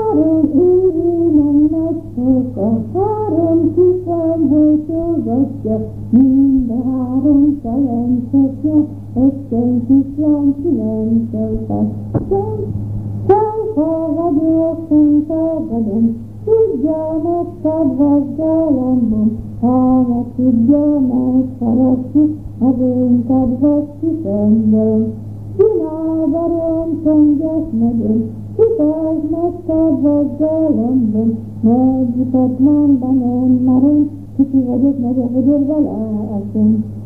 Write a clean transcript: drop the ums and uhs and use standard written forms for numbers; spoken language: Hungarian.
Három évi nagy foka, három kifám bújtogatja, mind a három felencsekje, ötten kislány kilencseket. Szánfa vagyok, szánfa vagyom, tudja meg kedves galambom, ha meg tudja megszeretni az én kedves kifendőm. Csinálvarom, csöngyes megyünk, kitázd meg kedves galambom, megjutott nem benem, mert én kicsi vagyok, nagyobb vagyok vele eszem.